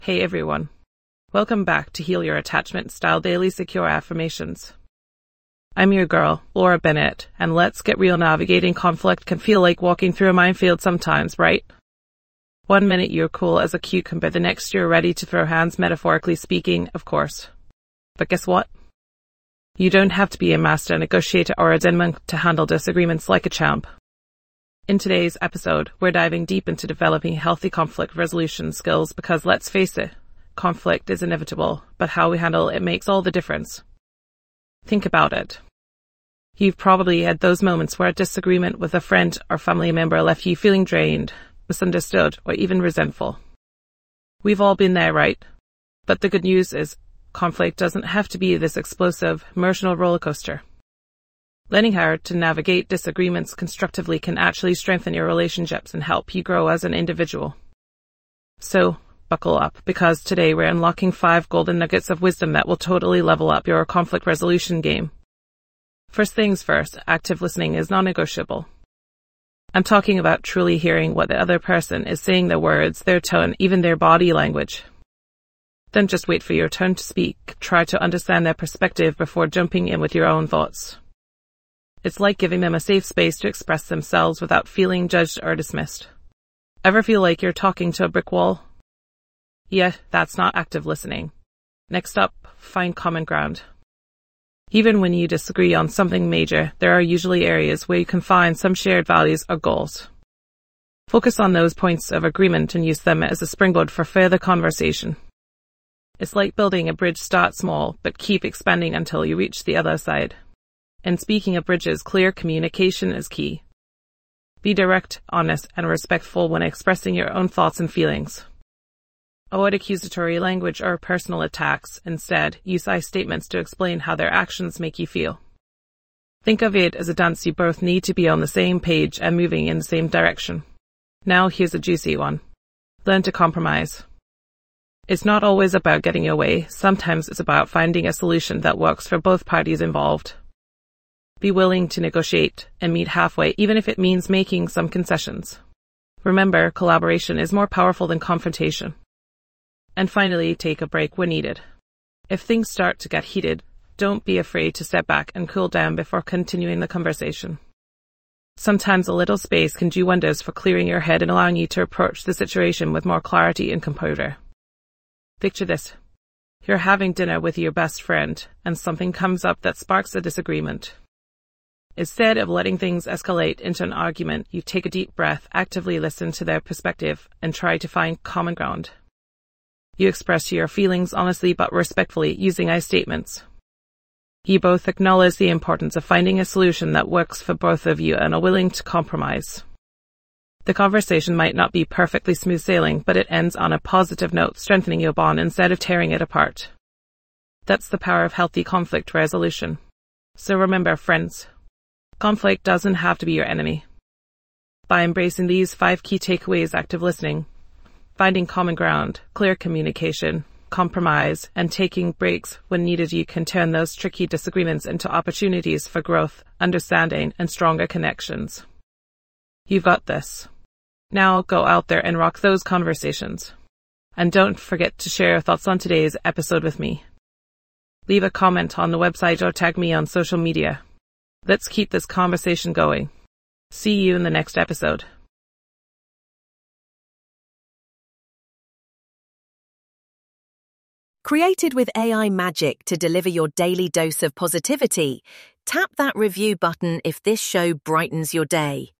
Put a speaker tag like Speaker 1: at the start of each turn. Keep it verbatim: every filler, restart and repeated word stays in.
Speaker 1: Hey everyone. Welcome back to Heal Your Attachment Style Daily Secure Affirmations. I'm your girl, Laura Bennett, and let's get real. Navigating conflict can feel like walking through a minefield sometimes, right? One minute you're cool as a cucumber, the next you're ready to throw hands, metaphorically speaking, of course. But guess what? You don't have to be a master negotiator or a demon to handle disagreements like a champ. In today's episode, we're diving deep into developing healthy conflict resolution skills because, let's face it, conflict is inevitable, but how we handle it makes all the difference. Think about it. You've probably had those moments where a disagreement with a friend or family member left you feeling drained, misunderstood, or even resentful. We've all been there, right? But the good news is, conflict doesn't have to be this explosive, emotional roller coaster. Learning how to navigate disagreements constructively can actually strengthen your relationships and help you grow as an individual. So, buckle up, because today we're unlocking five golden nuggets of wisdom that will totally level up your conflict resolution game. First things first, active listening is non-negotiable. I'm talking about truly hearing what the other person is saying, their words, their tone, even their body language. Don't just wait for your turn to speak. Try to understand their perspective before jumping in with your own thoughts. It's like giving them a safe space to express themselves without feeling judged or dismissed. Ever feel like you're talking to a brick wall? Yeah, that's not active listening. Next up, find common ground. Even when you disagree on something major, there are usually areas where you can find some shared values or goals. Focus on those points of agreement and use them as a springboard for further conversation. It's like building a bridge. Start small, but keep expanding until you reach the other side. And speaking of bridges, clear communication is key. Be direct, honest, and respectful when expressing your own thoughts and feelings. Avoid accusatory language or personal attacks. Instead, use I statements to explain how their actions make you feel. Think of it as a dance. You both need to be on the same page and moving in the same direction. Now here's a juicy one. Learn to compromise. It's not always about getting your way. Sometimes it's about finding a solution that works for both parties involved. Be willing to negotiate and meet halfway, even if it means making some concessions. Remember, collaboration is more powerful than confrontation. And finally, take a break when needed. If things start to get heated, don't be afraid to step back and cool down before continuing the conversation. Sometimes a little space can do wonders for clearing your head and allowing you to approach the situation with more clarity and composure. Picture this. You're having dinner with your best friend, and something comes up that sparks a disagreement. Instead of letting things escalate into an argument, you take a deep breath, actively listen to their perspective, and try to find common ground. You express your feelings honestly but respectfully, using I statements. You both acknowledge the importance of finding a solution that works for both of you and are willing to compromise. The conversation might not be perfectly smooth sailing, but it ends on a positive note, strengthening your bond instead of tearing it apart. That's the power of healthy conflict resolution. So remember, friends, conflict doesn't have to be your enemy. By embracing these five key takeaways: active listening, finding common ground, clear communication, compromise, and taking breaks when needed, you can turn those tricky disagreements into opportunities for growth, understanding, and stronger connections. You've got this. Now go out there and rock those conversations. And don't forget to share your thoughts on today's episode with me. Leave a comment on the website or tag me on social media. Let's keep this conversation going. See you in the next episode.
Speaker 2: Created with A I magic to deliver your daily dose of positivity, tap that review button if this show brightens your day.